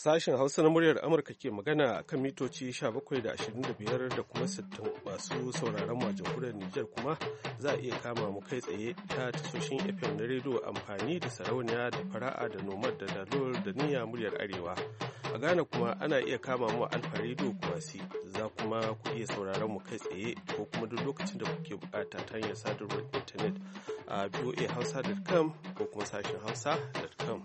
Sashen Hausa na muryar Amurka ke magana a kan mitoci 17 da 25 da kuma 60 masu sauraron mu a jamhuriyar Nijar kuma za a iya kama mu kai tsaye ta tasoshin FM na rediyo amfani da sarauniya da fara'a da nomad da dalol da niyya muryar Arewa. A Ghana kuma ana iya kama mu a Alfa rediyo Kumasi, za kuma ku iya sauraron mu kai tsaye ko kuma duk lokacin da kuke bukata ta hanyar sadarwar intanet a voahausa.com ko kuma sashen hausa.com.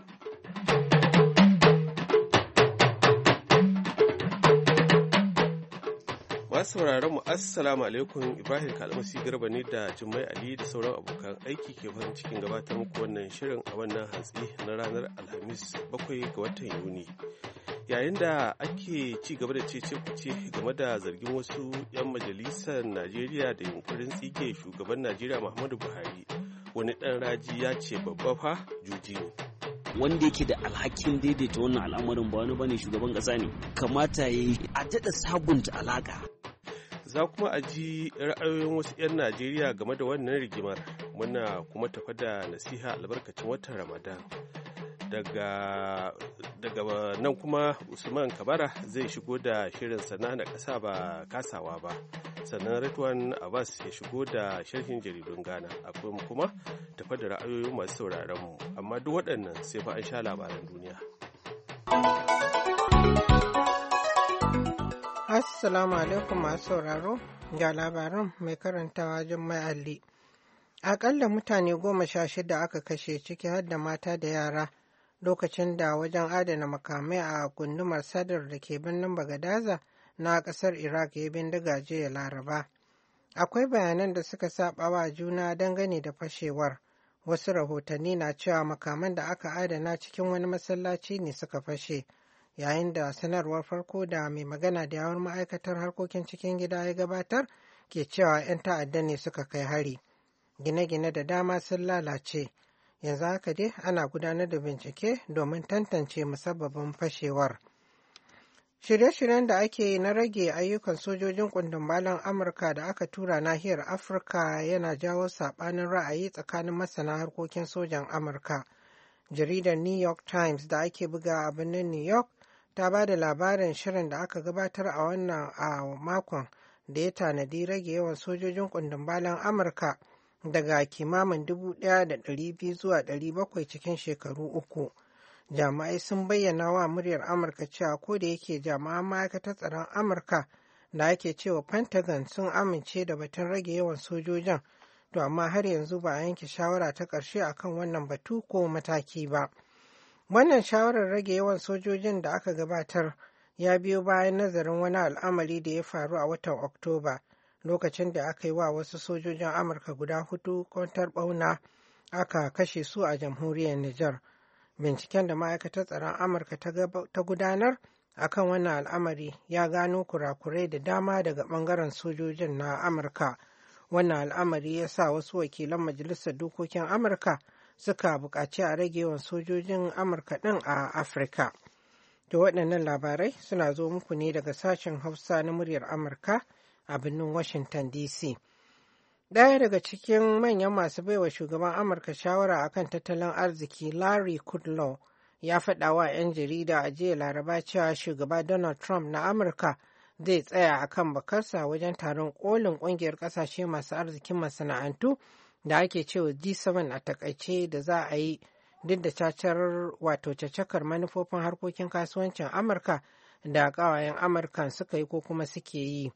Masu sauraron mu assalamu alaikum, Ibrahim Kalmasi Garba ne da Jummai Ali da sauran abokan aiki ke farin cikin gabatar muku wannan shirin a wannan hantsi na ranar Alhamis 7 ga watan Yuni. Yayin da ake ci gaba da cece-kuce game da zargin wasu 'yan majalisar Najeriya da yunkurin tsige shugaban Najeriya Muhammadu Buhari, wani ɗan raji ya ce babba fa juji ne. Wanda yake da alhakin daidaita wannan al'amarin ba wani bane shugaban ƙasa ne, kamata ya yi a daɗa sabunta alaƙa. Za kuma a ji ra'ayoyin wasu 'yan Najeriya game da wannan rigimar, muna kuma tafa da nasiha albarkacin watan Ramadan. Daga nan kuma Usman Kabara zai shigo da shirin sana na ƙasa ba kasawa ba, sannan Ridwan Abbas ya shigo da sharhin jaridun Ghana, akwai kuma tafa da ra'ayoyin masu sauraron mu, amma duk waɗannan sai fa an sha labaran duniya. Assalamu alaikum masu sauraro, ga labaran mai karantawa Jummai Ali. Akalla mutane 16 aka kashe, ciki har da mata da yara, lokacin da wajen adana makamai a gundumar Sadr da ke birnin Bagadaza na ƙasar Iraq ya bindiga jiya Laraba. Akwai bayanan da suka saba wa juna dangane da fashewar. Wasu rahotanni na cewa makaman da aka adana cikin wani masallaci ne suka fashe, yayin da sanarwar farko da mai magana da yawon ma'aikatar harkokin cikin gida ya gabatar ke cewa 'yan ta'adda ne suka kai hari. Gine-gine da dama sun lalace. Yanzu haka dai ana gudanar da bincike domin tantance musabbabin fashewar. Shirye-shiryen da ake yi na rage ayyukan sojojin kundin-balan Amurka da aka tura nahiyar Afirka yana jawo saɓanin ra'ayi tsakanin masana harkokin sojan Amurka. Jaridar New York Times da ake buga a birnin New York ta ba da labarin shirin da aka gabatar a makon da ya tanadi rage yawan sojojin kundin-balan Amurka daga kimamin 1,200 zuwa 700 cikin shekaru uku. Jami'ai sun bayyana wa muryar Amurka cewa ko da yake jami'an ma'aikatar tsaron Amurka da ake cewa Pentagon sun amince da batun rage yawan sojojin, to amma har yanzu ba a yanke shawara ta ƙarshe akan wannan batu ko mataki ba. Wannan shawarar rage yawan sojojin da aka gabatar ya biyo bayan nazarin wani al'amari da ya faru a watan Oktoba, lokacin da aka yi wa wasu sojojin Amurka guda 4 kwantar ɓauna aka kashe su a jamhuriyar Nijar. Binciken da ma'aikatar tsaron Amurka ta gudanar akan wannan al'amari ya gano kurakurai da dama daga ɓangaren sojojin na Amurka. Wannan al'amari ya sa wasu wakilan Majalisar Dokokin Amurka suka buƙaci a rage yawan sojojin Amurka ɗin a Afirka. Da waɗannan labarai suna zo muku ne daga sashen Hausa na muryar Amurka a birnin Washington DC. Ɗaya daga cikin manyan masu baiwa shugaban Amurka shawara akan tattalin arziki, Larry Kudlow, ya faɗa wa 'yan jarida a jiya Laraba cewa shugaba Donald Trump na Amurka zai tsaya a kan bakarsa wajen taron kolin ƙungiyar ƙasashe masu arzikin masana'antu da ake cewa G7 a takaice da za a yi duk da cacakar manufofin harkokin kasuwancin Amurka da ƙawayen Amurkan suka yi ko kuma suke yi.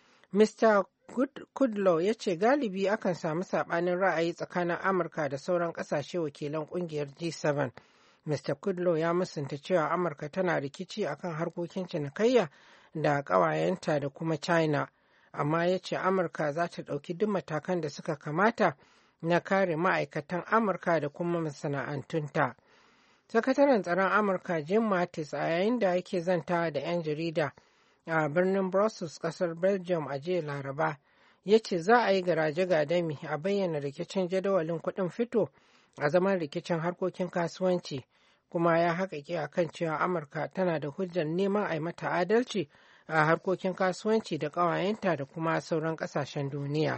Mr. Kudlow ya ce galibi akan samu saɓanin ra'ayi tsakanin Amurka da sauran ƙasashe wakilan ƙungiyar G7. Mr. Kudlow ya musanta cewa Amurka tana rikici akan harkokin cinikayya da ƙawayenta da kuma China, amma ya ce Amurka za ta ɗauki duk matakan da suka kamata na kare ma'aikatan Amurka da kuma masana'antunta. Sakataren tsaron Amurka Jim Mattis a yayin da yake zantawa da 'yan jarida a birnin Brussels, ƙasar Belgium a jiya Laraba, ya ce za a yi garaje gadami a bayyana rikicin jadawalin kuɗin fito a zaman rikicin harkokin kasuwanci, kuma ya haƙaƙe a kan cewa Amurka tana da hujjar neman a yi mata adalci a harkokin kasuwanci da ƙawayenta da kuma sauran ƙasashen duniya.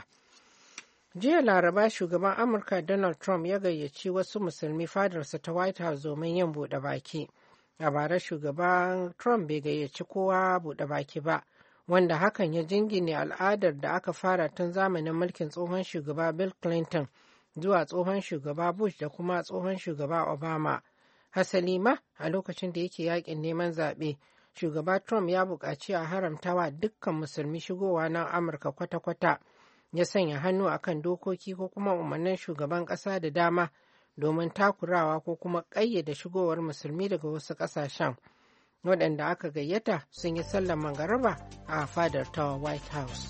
Jiya Laraba shugaban Amurka Donald Trump ya gayyaci wasu musulmi fadarsa ta White House domin yin buɗe baki. A bara shugaban Trump bai gayyaci kowa buɗe baki ba, wanda hakan ya jingine al'adar da aka fara tun zamanin mulkin tsohon shugaba Bill Clinton zuwa tsohon shugaba Bush da kuma tsohon shugaba Obama. Hasali ma a lokacin da yake yakin neman zaɓe, shugaba Trump ya buƙaci a haramtawa dukkan musulmi shigowa na Amurka kwata-kwata, ya sanya hannu akan dokoki ko kuma umarnin shugaban ƙasa da dama domin takurawa ko kuma ƙayyade shigowar musulmi daga wasu ƙasashen. Waɗanda aka gayyata sun yi sallar magariba a fadar ta White House.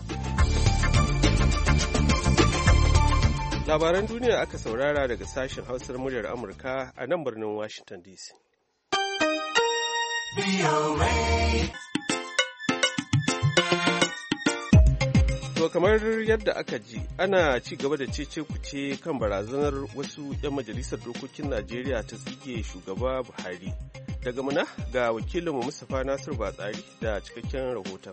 Labaran duniya aka saurara daga sashen hausar muryar Amurka a nan birnin Washington DC. To kamar yadda aka ji, ana ci gaba da cece-kuce kan barazanar wasu 'yan majalisar dokokin Najeriya ta tsige shugaba Buhari. Daga muna ga wakilinmu Mustapha Nasir Batsari da cikakken rahoton.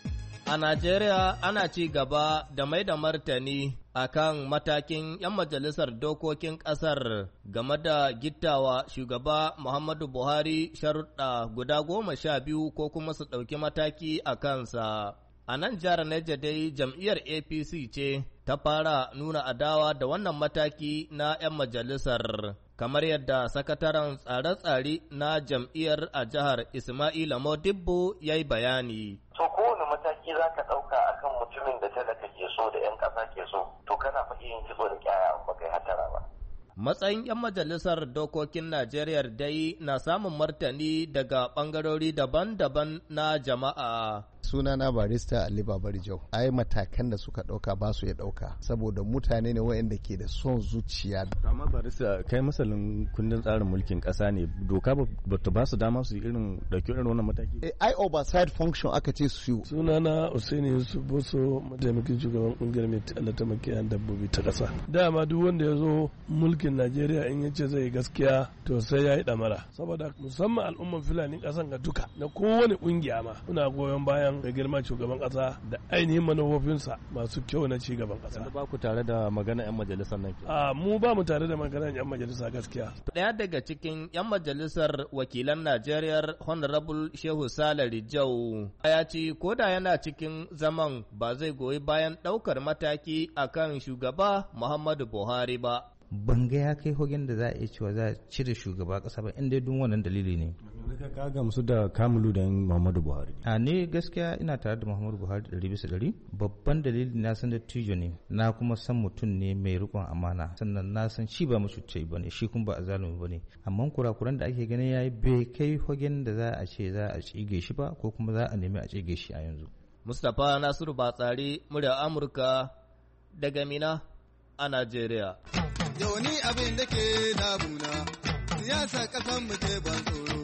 A Najeriya ana ci gaba da mai da martani a kan matakin 'yan majalisar dokokin ƙasar game da gittawa shugaba Muhammadu Buhari sharuɗa guda 12 ko kuma su ɗauki mataki a kansa. A nan jihar Niger dai jam'iyyar APC ce ta fara nuna adawa da wannan mataki na 'yan majalisar, kamar yadda sakataren tsare-tsare na jam'iyyar a jihar Ismaila Modibbo ya yi bayani. So kowane mataki za ka ɗauka a kan mutumin da talaka ke so da 'yan ƙasa ke so, to kana faɗi yin kitso da kyaya ba kai hatara ba. Matsayin 'yan majalisar dokokin Najeriya dai na samun martani daga ɓangarori daban-daban na jama'a. Sunana barista Ali Babari Jau. Ai matakan da suka ɗauka ba su ya ɗauka saboda mutane ne waɗanda ke da son zuciya. Amma barista kai masalin kundin tsarin mulkin ƙasa ne, doka ba ta ba su dama su irin ɗauki irin wannan mataki. Ai oversight function aka ce su. Sunana Usaini Yusuf Boso, mataimakin shugaban ƙungiyar mai tallata makiyayan dabbobi ta ƙasa. Dama duk wanda ya zo mulkin Najeriya in ya ce zai gaskiya to sai ya yi ɗamara. Saboda musamman al'umman Fulani ƙasan ga duka na kowane ƙungiya ma muna goyon bayan da girma shugaban kasa da ainihin manufofinsa masu kyau na ci gaban kasa. Ba ku tare da magana 'yan majalisar nan? Mu ba mu tare da magana 'yan majalisa gaskiya. Ɗaya daga cikin 'yan majalisar wakilan Najeriya Honorable Shehu Sale Rijau ya ce ko da yana cikin zaman ba zai goyi bayan ɗaukar mataki akan shugaba Muhammadu Buhari ba. Ban ga ya kai hogen da za a iya cewa za a cire shugaba ƙasa ba inda duk wannan dalili ne. Ka gamsu da kamulu da Muhammadu Buhari? A ne gaskiya ina tare da Muhammadu Buhari 100%. Babban dalili na san da tijo ne, na kuma san mutum ne mai riƙon amana, sannan na san shi ba macuci ba ne, shi kuma ba a zalumi ba ne. Amma kurakuran da ake ganin ya yi bai kai hogen da za a ce za a tsige shi ba ko kuma za a nemi a tsige shi a yanzu. Mustapha Nasiru Batsari, murya Amurka daga Mina a Najeriya. Yau ni abin da ke damuna, siyasa ƙasan mu ce ban tsoro.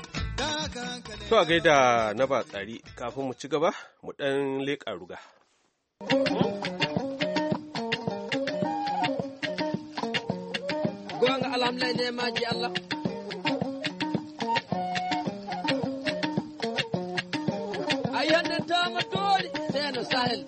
To a gaida na Batsari, kafin mu ci gaba mu ɗan leƙa ruga. Gwan alhamdulillah ne ma ji Allah. Ayyan ta matori sai na sahel.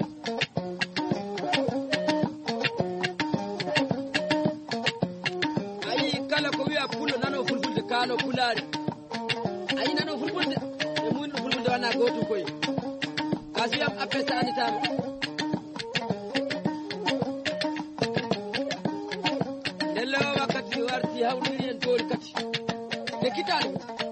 Kala ko wiya pulo nano fulfulde kano kulare ayi nano fulfulde e mun fulfulde wana goto koy kasiyam apesa anitama della wakati warti hawliri en tori kati de kitani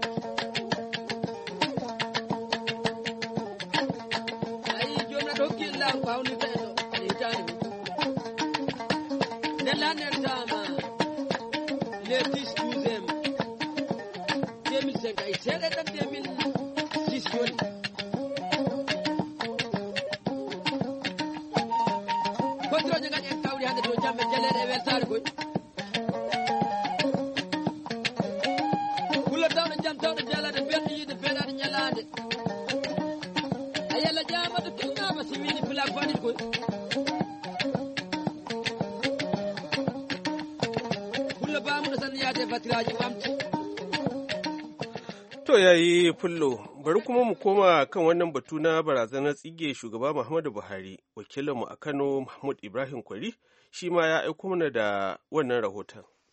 ayi jona dokki la ko hawni tayo e tani della nertama le 10-12e 2005 ay sere dan 2006 yoni kontro nyanga en kawri hande to jambe jalere e weltare koy kula tawna jam tawna jalade beddi yide bedade nyalade ayala jamadu kilnama si wini pula fani koy To yayi fullo, bari kuma mu koma kan wannan batu na barazanar tsige shugaba Muhammadu Buhari. Wakilinmu a Kano Mahmud Ibrahim Kwari shi ma ya aiko mana da wannan rahoton.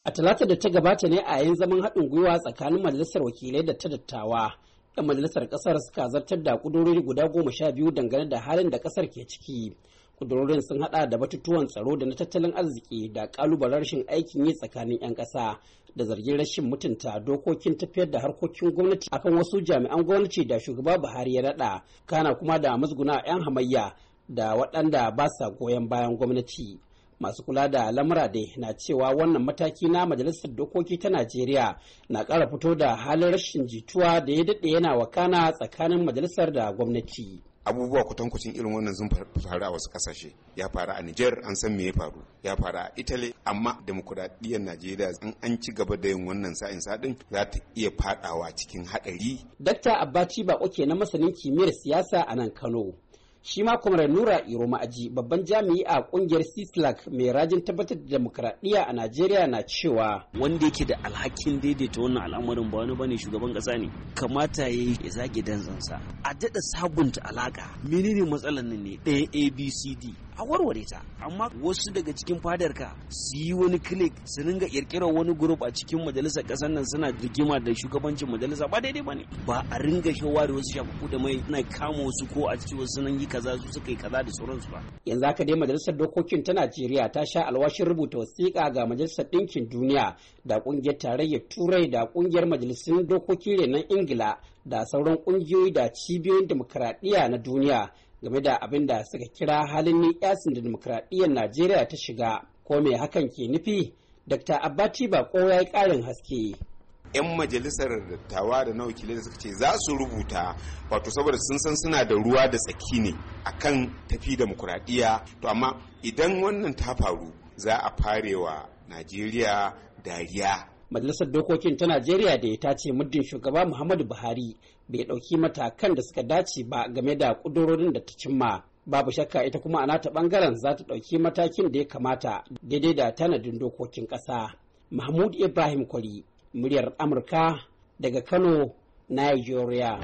A talata da ta gabata ne a yayin zaman haɗin gwiwa tsakanin majalisar wakilai da ta dattawa. 'Yan majalisar ƙasar suka zartar da ƙudurori guda 12 dangane da halin da ƙasar ke ciki. Ƙudurorin sun haɗa da batutuwan tsaro da na tattalin arziki da ƙalubalen rashin aikin yi tsakanin 'yan ƙasa da zargin rashin mutunta dokokin tafiyar da harkokin gwamnati akan wasu jami'an gwamnati da shugaba Buhari ya naɗa, kana kuma da musguna 'yan hamayya da waɗanda ba sa goyon bayan gwamnati. Masu kula da lamura dai na cewa wannan mataki na majalisar dokoki ta Najeriya na ƙara fito da halin rashin jituwa da ya daɗe yana wakana tsakanin majalisar da gwamnati. Abubuwa kwatankwacin irin wannan sun faru a wasu kasashe. Ya faru a Nijar, an san me ya faru. Ya faru a Italy, amma demokuraɗiyyar Najeriya in an ci gaba da yin wannan sa'in sadin za ta iya fadawa cikin haɗari. Dakta Abaci Bako ke na masanin kimiyyar siyasa a nan Kano. Shi ma Kwamrar Nura Iro Ma'aji, babban jami'i a kungiyar CISLAC mai rajin tabbatar da demokradiyya a Najeriya, na cewa wanda yake da alhakin daidaita wannan al'amarin ba wani bane shugaban kasa ne, kamata yayi ya zage danzansa a dada sabunta alaka. Menene matsalar nan ne? Ɗaya ABCD a warware ta, amma wasu daga cikin fadarka su yi wani click su ringa kirkirar wani group a cikin majalisar kasar nan suna rigima da shugabancin majalisa, ba daidai bane. Ba a ringa shawara wasu shafafu da mai na kama wasu ko a cikin wasu nan yi kaza su suka yi kaza da sauransu ba. Yanzu haka dai majalisar dokokin ta Najeriya ta sha alwashin rubuta wasiƙa ga majalisar ɗinkin duniya da ƙungiyar tarayyar Turai da ƙungiyar majalisun dokoki renon Ingila da sauran ƙungiyoyi da cibiyoyin demokradiyya na duniya game da abin da suka kira halin niƙasin da demokradiyyar Najeriya ta shiga. Ko me hakan ke nufi? Dr. Abaci Bako ya yi ƙarin haske. 'Yan majalisar dattawa da na wakilai da suka ce za su rubuta, wato saboda sun san suna da ruwa da tsaki ne akan tafi demokuraɗiyya. To amma idan wannan ta faru za a farewa Najeriya dariya. Majalisar Dokokin ta Najeriya da ta ce muddin shugaba Muhammadu Buhari bai ɗauki matakan da suka dace ba game da ƙudurorin da ta cimma. Babu shakka ita kuma a nata ɓangaren za ta ɗauki matakin da ya kamata daidai da tanadin dokokin ƙasa. Mahmud Ibrahim Kwari, muryar Amurka daga Kano, Nigeria.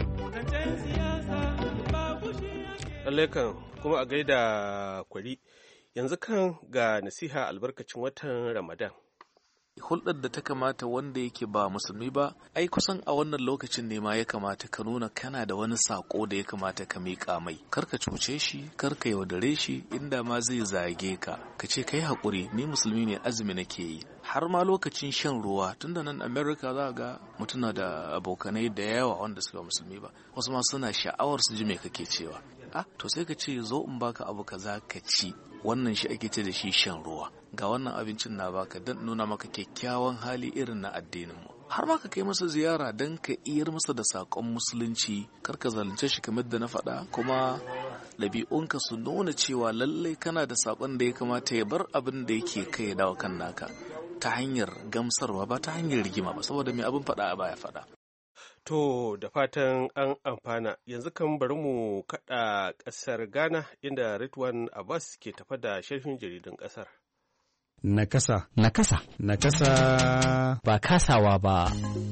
Lalekan kuma a gaida Kwari. Yanzu kan ga nasiha albarkacin watan Ramadan. Hulɗar da ta kamata wanda yake ba musulmi ba, ai kusan a wannan lokacin ne ma ya kamata ka nuna kana da wani sako da ya kamata ka miƙa mai. Kar ka cuce shi, kar ka yaudare shi, inda ma zai zage ka ce kai haƙuri, ni musulmi ne, azumi nake yi. Har ma lokacin shan ruwa, tunda nan America za ga mutuna da abokanai da yawa wanda suka musulmi ba, wasu ma suna sha'awar su ji me kake cewa. To sai ka ce zo in baka abu kaza ka ci, wannan shi ake ce da shi shan ruwa. Ga wannan abincin na baka don nuna maka kyakkyawan hali irin na addininmu. Har ma ka kai masa ziyara don ka iyar masa da saƙon musulunci, kar ka zalunce shi kamar da na faɗa, kuma ɗabi'unka su nuna cewa lallai kana da saƙon da ya kamata ya bar abin da yake kai ya dawo kan naka ta hanyar gamsarwa ba ta hanyar rigima ba, saboda mai abin faɗa a baya faɗa. To da fatan an amfana, yanzu kan bari mu kaɗa ƙasar Ghana inda Ridwan Abbas ke tafa da sharhin jaridun ƙasar. Nakasa. Nakasa. Nakasa. Ba kasawa ba.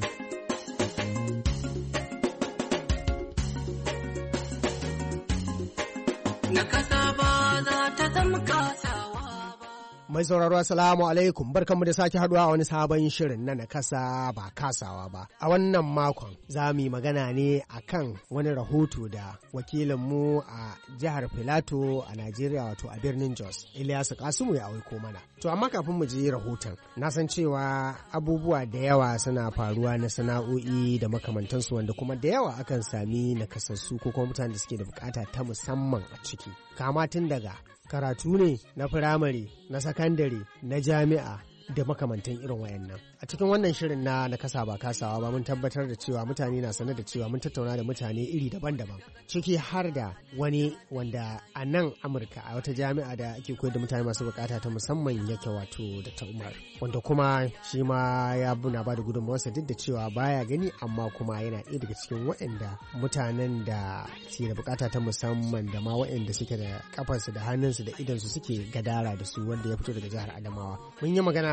Nakasa ba za ta zama kasawa ba. Mai sauraro assalamu alaikum, barkanmu da sake haduwa a wani sabon shirin na nakasa ba kasawa ba. A wannan makon za mu yi magana ne akan wani rahoto da wakilinmu a jihar Filato a Najeriya, wato a birnin Jos, Ilyasu Kasimu ya aiko mana. To amma kafin mu je rahoton, na san cewa abubuwa da yawa suna faruwa na sana'o'i da makamantansu, wanda kuma da yawa akan sami nakasassu ko kuma mutanen da suke da bukata ta musamman a ciki. Kama tun daga karatu ne na firamare, na sakandare, na jami'a da makamantan irin wayannan. A cikin wannan shirin na kasa ba kasawa ba, mun tabbatar da cewa mutane na sanar da cewa mun tattauna da mutane iri daban-daban, ciki har da wani wanda a nan Amurka a wata jami'a da ake koyar da mutane masu bukata ta musamman yake, wato Dr. Umar, wanda kuma shi ma ya buna ba da gudunmawarsa duk da cewa baya gani, amma kuma yana ɗaya daga cikin waɗanda mutanen da ke da bukata ta musamman da ma waɗanda suke da kafarsu da hannunsu da idansu suke gadara da su, wanda ya fito daga jihar Adamawa. Mun yi magana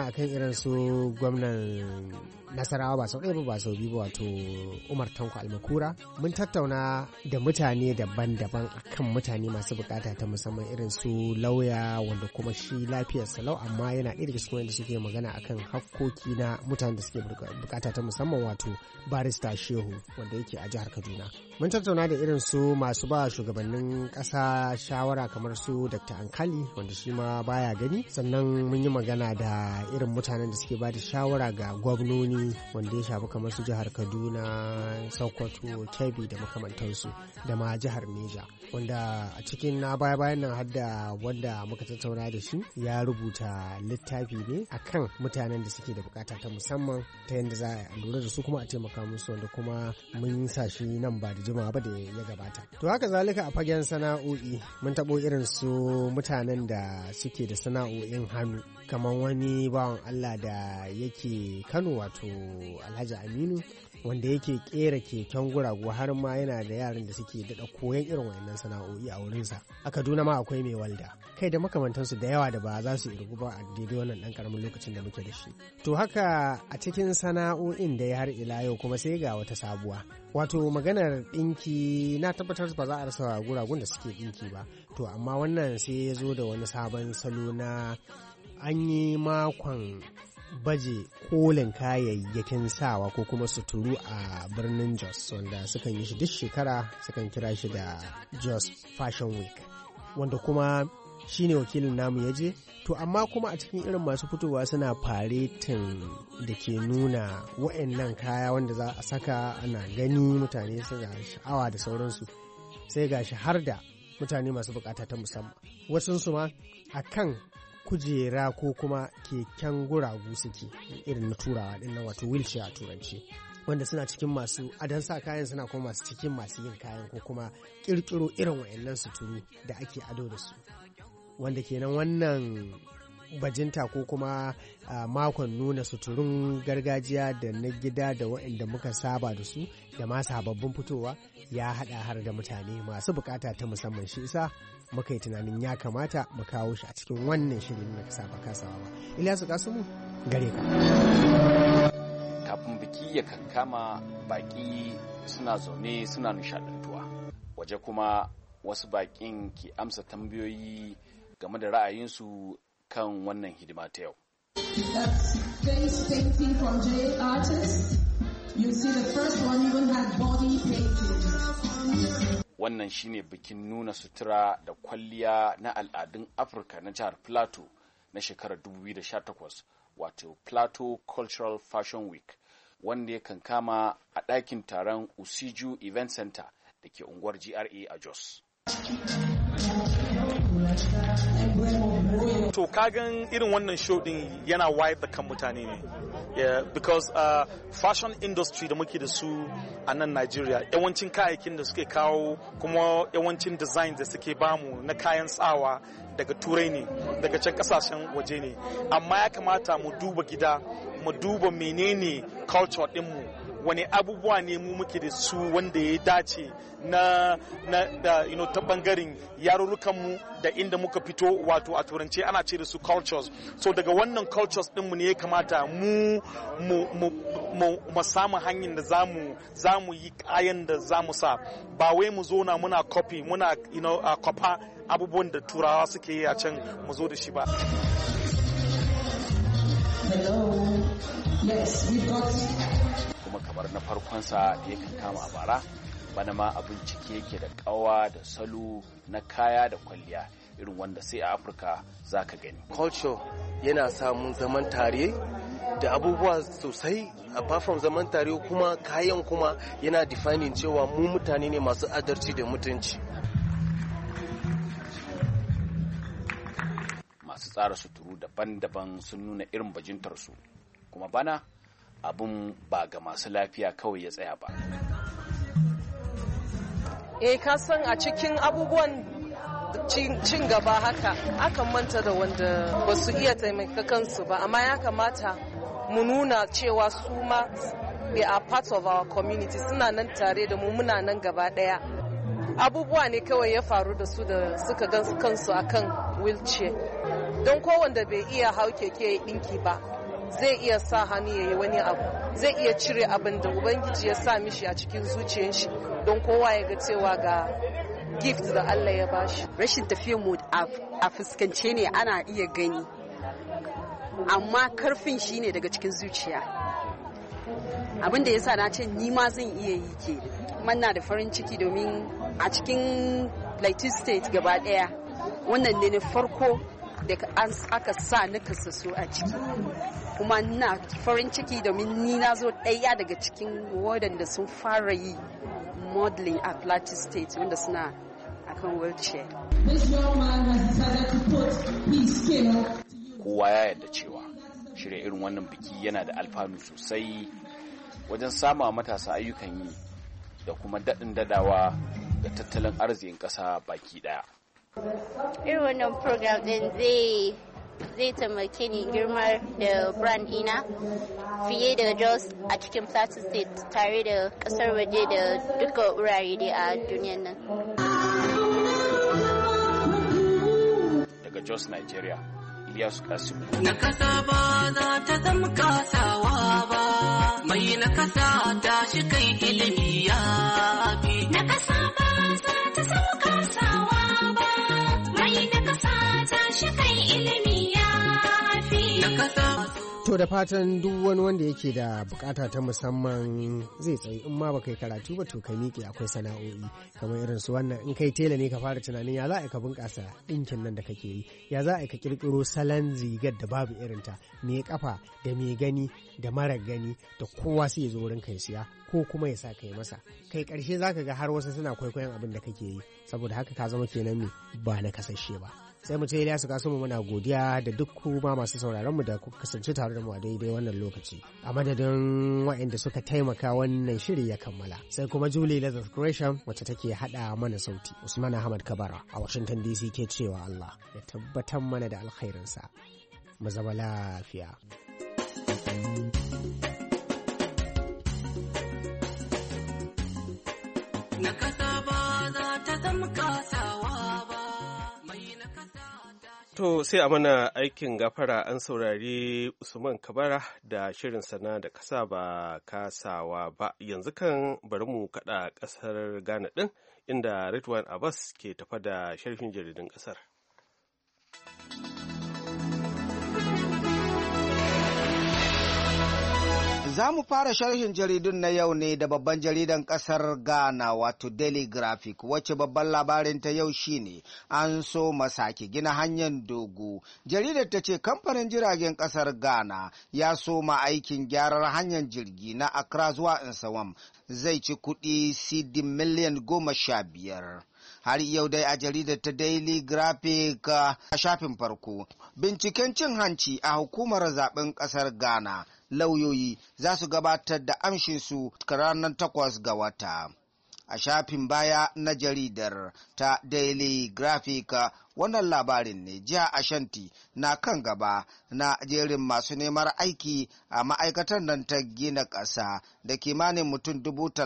magana akan irin su gwamnan Nasarawa ba sau ɗaya ba sau biyu ba, wato Umar Tanko Almakura. Mun tattauna da mutane daban-daban akan mutane masu bukata ta musamman, irin su lauya wanda kuma shi lafiyar salau amma yana ɗaya daga cikin wanda suke magana akan hakkoki na mutanen da suke bukata ta musamman, wato barista Shehu wanda yake a jihar Kaduna. Mun tattauna da irin su masu ba shugabannin ƙasa shawara kamar su Dr. Ankali wanda shi ma baya gani. Sannan mun yi magana da irin mutanen da suke ba da shawara ga gwamnoni wanda ya shafi kamar su jihar Kaduna, Sokoto, Kebbi da makamantansu, da ma jihar Neja, wanda a cikin na baya-bayan nan har da wanda muka tattauna da shi ya rubuta littafi ne akan mutanen da suke da bukata ta musamman ta yadda za a lura da su kuma a taimaka musu, wanda kuma mun sa shi nan ba da jimawa ba da ya gabata. To haka zalika a fagen sana'o'i mun taɓo irin su mutanen da suke da sana'o'in hannu, kamar wani bawan Allah da yake Kano, wato Alhaji Aminu, wanda yake kera keken guragu har ma yana da yaran da suke daɗa koyon irin wayannan sana'o'i a wurinsa. A Kaduna ma akwai mai walda, kai da makamantansu da yawa da ba za su irgu ba a daidai wannan ɗan ƙaramin lokacin da muke da shi. To haka a cikin sana'o'in da ya har ila yau kuma sai ga wata sabuwa, wato maganar ɗinki. Na tabbatar ba za a rasa guragun da suke ɗinki ba, to amma wannan sai ya zo da wani sabon salo na an yi makon baje kolin kayayyakin sawa ko kuma suturu a birnin Jos, wanda sukan yi shi duk shekara, sukan kira shi da Jos Fashion Week, wanda kuma shine wakilin namu ya je. To amma kuma a cikin irin masu fitowa suna faretin da ke nuna wa'annan kaya wanda za a saka ana gani, mutane suna sha'awa da sauransu, sai gashi har da mutane masu bukata ta musamman, wasunsu ma akan kujera ko kuma keken guragu suke irin na turawa din nan, wato wheelchair a turanci, wanda suna cikin masu adan sa kayan, suna kuma masu cikin masu yin kayan ko kuma kirkiro irin wayannan suturu da ake ado da su, wanda kenan wannan bajinta ko kuma makon nuna suturun gargajiya da na gida da waɗanda muka saba da su da ma sababbin fitowa ya haɗa har da mutane masu bukata ta musamman. Shi isa muka yi tunanin ya kamata mu kawo shi a cikin wannan shirin na kasa ba kasawa ba. Ilyasu Kasumu, gare ka. Kafin biki ya kankama, baki suna zaune suna nishadantuwa, waje kuma wasu bakin ke amsa tambayoyi game da ra'ayinsu kan wannan hidima ta yau. Wannan shine bikin nuna sutura da kwalliya na al'adun Afirka na jihar Plateau na shekarar 2018, wato Plateau Cultural Fashion Week, wanda ya kankama a ɗakin taron Usiju Event Center da ke unguwar GRA a Jos. To kagan irin wannan show din yana wayar da kan mutane ne. Yeah, because fashion industry da muke da su a nan Nigeria, yawancin kayayyakin da suke kawo kuma yawancin design da suke bamu na kayan sawa daga turai ne, daga can kasashen waje ne. Amma ya kamata mu duba gida, mu duba menene culture dinmu, wani abubuwa ne mu muke da su wanda ya dace na ta bangaren yarurrukanmu da inda muka fito, wato a turance ana ce da su cultures. So daga wannan cultures dinmu ne ya kamata mu samu hanyar da zamu yi kayan da zamu sa, ba wai mu zo na muna copy muna kofa abubuwan da turawa suke yi a can mu zo da shi ba. Kuma kamar na farkonsa da yakan kama a bara, bana ma abin ciki yake da kawa da salo na kaya da kwalliya irin wanda sai a Afirka za ka gani. Culture yana samun zaman tare da abubuwa sosai, apart from zaman tare kuma kayan kuma yana defining cewa mu mutane ne masu adalci da mutunci. Masu tsara suturu daban-daban sun nuna irin bajintarsu, kuma bana abun ba ga masu lafiya kawai ya tsaya ba. Ka san a cikin abubuwan cin gaba haka akan manta da wanda ba su iya taimaka kansu ba, amma ya kamata mu nuna cewa su ma they are part of our community, suna nan tare da mu, muna nan gaba daya. Abubuwa ne kawai ya faru da su da suka gan kansu akan wheelchair, don kowanda bai iya hau keke ya dinki ba zai iya sa hannu ya yi wani abu, zai iya cire abin da Ubangiji ya sa mishi a cikin zuciyar shi don kowa ya ga cewa ga gift da Allah ya bashi. Rashin tafiyar mu a fuskance ne ana iya gani, amma karfin shi ne daga cikin zuciya. Abin da ya sa na ce ni ma zan iya yi ke. Manna da farin ciki domin a cikin Plateau State gaba daya wannan ne na farko da aka sa na kasaso a ciki, kuma na farin ciki domin ni na zo ɗaya daga cikin waɗanda sun fara yi modeling a Plateau State wanda suna akan wheelchair. Kowa ya yarda cewa shirya irin wannan biki yana da alfanu sosai wajen sama matasa ayyukan yi da kuma daɗin dadawa ga tattalin arzikin ƙasa baki ɗaya. Irin wannan program ɗin zai taimake ni girmar da brand ina fiye da Jos a cikin Plateau State tare da ƙasar waje da duka wurare dai a duniyan nan. Daga Jos, Nigeria, Ilyasu Kasimu. Na kasa ba za ta zama kasawa ba, mai na kasa ta shi kai ilimi ya fi. Na kasa ba za ta zama kasawa ba, mai na kasa ta shi kai ilimi ya fi. Na kasa. To da fatan duk wani wanda yake da bukata ta musamman zai tsaye, in ma baka yi karatu ba to ka miƙe, akwai sana'o'i kamar irin su wannan. In kai tela ne ka fara tunanin ya za a ka bunƙasa ɗinkin nan da kake yi, ya za a ka ƙirƙiro salon rigar da babu irinta, mai kafa da mai gani da mara gani da kowa sai ya zo wurin kai siya ko kuma ya sa kai masa. Kai ƙarshe zaka ga har wasu suna kwaikwayon abin da kake yi, saboda haka ka zama kenan me ba na kasashe ba. Sai mu ce Ilyasu Kasimu muna godiya da duk kuma masu sauraron mu da kuka kasance tare da mu a daidai wannan lokaci. A madadin waɗanda suka taimaka wannan shiri ya kammala. Sai kuma Julie Lazarus Gresham wacce take hada mana sauti. Usman Ahmad Kabara a Washington DC ke cewa Allah ya tabbatar mana da alkhairinsa. Mu zama lafiya. Na kasa ba za ta zama kasawa. To sai a mana aikin gafara, an saurari Usman Kabara da shirin sana da kasa ba kasawa ba. Yanzu kan bari mu kada kasar Ghana din inda Ridwan Abbas ke tafa da sharhin jaridun kasar. Za mu fara sharhin jaridun na yau ne da babban jaridan kasar Ghana wato Daily Graphic, wacce babban labarin ta yau shine an so masake gina hanyar dogo. Jaridar ta ce kamfanin jiragen kasar Ghana ya soma aikin gyarar hanyar jirgi na Accra zuwa Nsawam, zai ci kuɗi CD miliyan 15. Har yau dai a jaridar ta Daily Graphic a shafin farko, binciken cin hanci a hukumar zaben kasar Ghana. Lauyoyi za su gabatar da amshinsu ranar 8 ga wata. A shafin baya na jaridar ta Daily Graphic, wannan labarin ne jiha Ashanti na kan gaba na jerin masu neman aiki a ma'aikatar nan ta gina ƙasa da kimanin mutum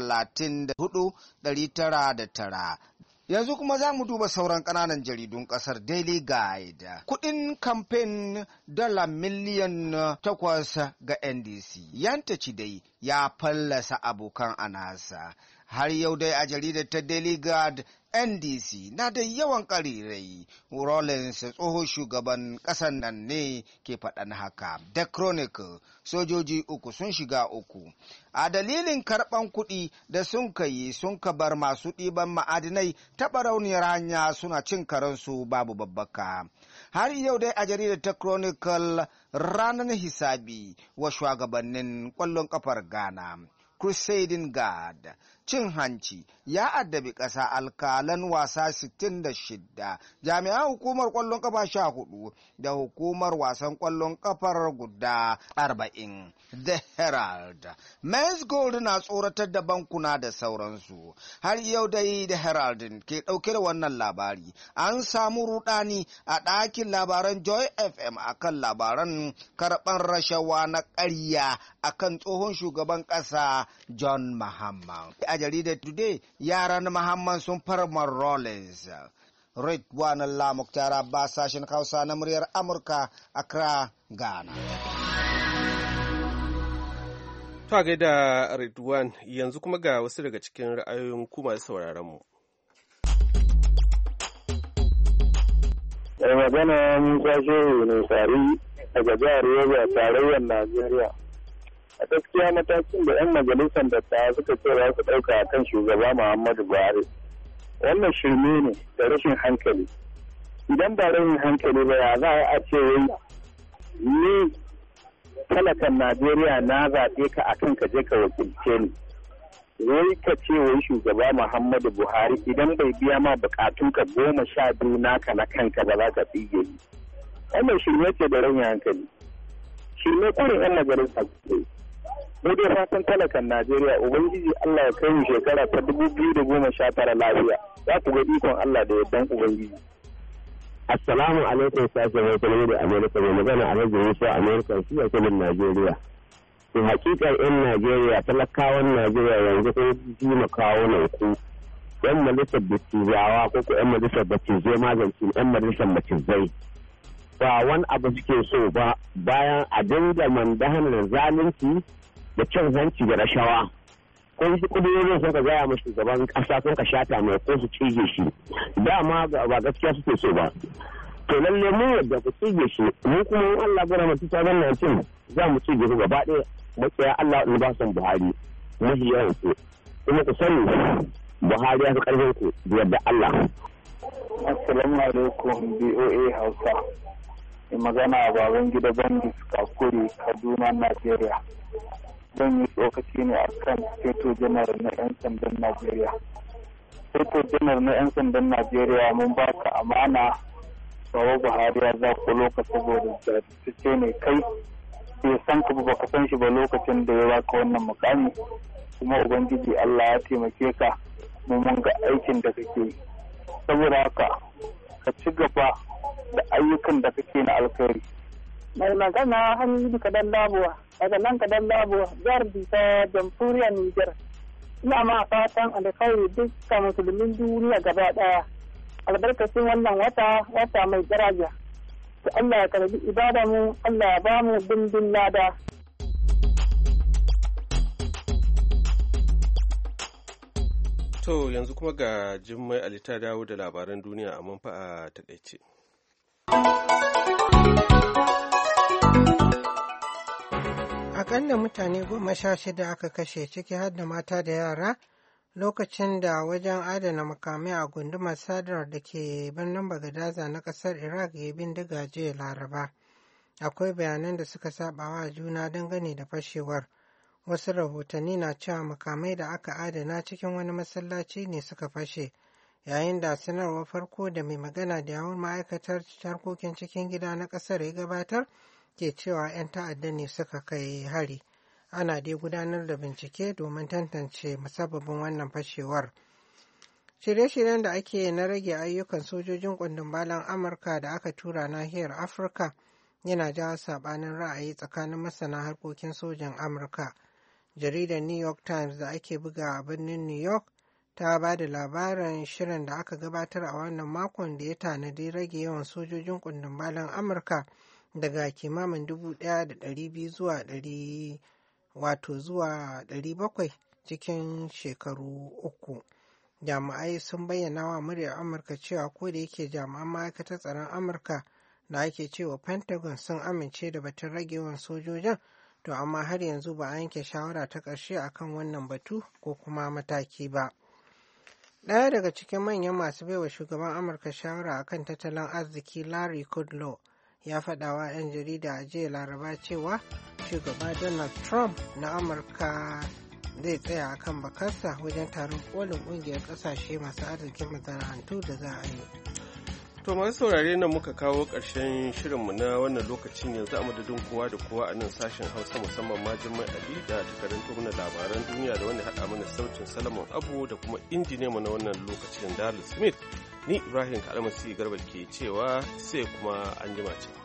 34,909. Yanzu kuma za mu duba sauran ƙananan jaridun ƙasar Daily Guide. Kuɗin kamfen $8 miliyan ga NDC. Yantaci dai ya fallasa abokan anasa. Har yau dai a jaridar ta Daily Guide, NDC na da yawan ƙarirai. Rawlings tsohon shugaban ƙasar nan ne ke faɗan haka. The Chronicle, sojoji 3 sun shiga 3. A dalilin karɓan kuɗi da sun kai sun ka bar masu ɗiban ma'adinai ta barauniyar hanya suna cin karansu babu babbaka. Har yau dai a jaridar ta Chronicle, ranar hisabi wa shugabannin ƙwallon ƙafar Ghana. Crusading Guard, cin hanci ya addabi ƙasa, alkalan wasa 66, jami'an hukumar ƙwallon ƙafa 14 da hukumar wasan ƙwallon ƙafar guda 40. The Herald, Men's Gold na tsoratar da bankuna da sauransu. Har yau dai The Herald ke ɗauke da wannan labari. An samu rudani a ɗakin labaran Joy FM akan labaran karɓar rashawa na ƙarya akan tsohon shugaban ƙasa John Mahama. A jaridar Today, yaran Mahama sun farma Rawlings. Ridwan Allah Mukhtar Abbas, sashen Hausa na muryar Amurka, Accra, Ghana. To gaida Ridwan, yanzu kuma ga wasu daga cikin ra'ayoyin ku masu sauraron mu. Mai magana Musa Shehu ne tsari daga jihar Yobe a tarayyar Najeriya. A gaskiya matakin da 'yan majalisar dattawa suka ce za su ɗauka a kan shugaba Muhammadu Buhari. Wannan shirme ne da rashin hankali. Idan ba rashin hankali ba ya za a ce wai ni talakan Najeriya na zaɓe ka a kan ka je ka wakilce ni. Wai ka ce wai shugaba Muhammadu Buhari idan bai biya ma bukatunka 12 naka na kanka ba za ka tsige ni. Wannan shirme ce da rashin hankali. Shirme kurin 'yan majalisa ce. Mu dai fatan talakan Najeriya Ubangiji Allah ya kai mu shekara ta 2019 lafiya. Za ku ga ikon Allah da yardan Ubangiji. Assalamu alaikum sashen haikali da Amerika mai magana a rajin Musa Amerika su a kulin Najeriya. To hakikar 'yan Najeriya talakawan Najeriya yanzu sun ji makawo nan ku. 'Yan majalisar dattijawa ko ko 'yan majalisar dattijai magance 'yan majalisar macizai. Ba wani abu suke so ba bayan a dinga mandahanar zalunci da cin hanci da rashawa. Kun ji kudurorin sun ka gaya masu gaban ƙasa sun ka shata mai ko su cije shi. Dama ba gaskiya suke so ba. To lalle mu yadda ku cije shi mu kuma in Allah gara mu 2019 za mu cije ku gaba ɗaya matsaya Allah in ba son Buhari. Mafi yawan ku. Kuma ku sani Buhari ya fi ƙarfin ku da yadda Allah. Assalamu alaikum BOA Hausa. Mai magana a baban gida Bandis Kakuri Kaduna Najeriya. Zan yi tsokaci ne a kan Feto Janar na 'yan sandan Najeriya. Feto Janar na 'yan sandan Najeriya mun baka amana Bawa Buhari ya zaƙulo ka saboda jajirce ne kai bai san ka ba ka san shi ba lokacin da ya baka wannan mukami kuma Ubangiji Allah ya taimake ka mun ga aikin da kake yi. Saboda haka ka ci gaba da ayyukan da kake na alkhairi. Mai magana Hamidu Kadan Labuwa daga nan Kadan Labuwa jihar Bisa jamhuriyar Nijar. Ina ma fatan alkhairi dukkan musulmin duniya gaba daya. Albarkacin wannan wata mai daraja. To Allah ya karbi ibada mu, Allah ya ba mu dindin lada. To yanzu kuma ga Jummai Ali ta dawo da labaran duniya amma fa a takaice. Akalla mutane 16 aka kashe ciki har da mata da yara lokacin da wajen adana makamai a gundumar Sadar da ke birnin Bagadaza na kasar Iraq ya bindiga jiya Laraba. Akwai bayanan da suka sabawa juna dangane da fashewar. Wasu rahotanni na cewa makamai da aka adana cikin wani masallaci ne suka fashe, yayin da sanarwar farko da mai magana da yawun ma'aikatar harkokin cikin gida na kasar ya gabatar ke cewa 'yan ta'adda ne suka kai hari. Ana dai gudanar da bincike domin tantance musabbabin wannan fashewar. Shirye-shiryen da ake na rage ayyukan sojojin kundin-balan Amurka da aka tura nahiyar Afirka yana jawo sabanin ra'ayi tsakanin masana harkokin sojan Amurka. Jaridar New York Times da ake buga a birnin New York ta ba da labarin shirin da aka gabatar a wannan makon da ya tanadi rage yawan sojojin kundin-balan Amurka daga kimamin 1,200 zuwa 700 cikin shekaru 3. Jami'ai sun bayyana wa muryar Amurka cewa ko da yake jami'an ma'aikatar tsaron Amurka da ake cewa Pentagon sun amince da batun rage yawan sojojin, to amma har yanzu ba a yanke shawara ta ƙarshe akan wannan batu ko kuma mataki ba. Ɗaya daga cikin manyan masu baiwa shugaban Amurka shawara akan tattalin arziki Larry Kudlow ya faɗa wa 'yan jarida a jiya Laraba cewa shugaba Donald Trump na Amurka zai tsaya a kan bakarsa wajen taron kolin ƙungiyar ƙasashe masu arzikin masana'antu da za a yi. To masu saurare nan muka kawo ƙarshen shirinmu na wannan lokacin yanzu a madadin kowa da kowa a nan sashen Hausa musamman ma Jummai Ali da ta karanto mana labaran duniya da wanda haɗa mana sautin Salomon Abu da kuma injiniyanmu na wannan lokacin Darrell Smith. Ni Ibrahim Kalmasi Garba ke cewa sai kuma an jima ce.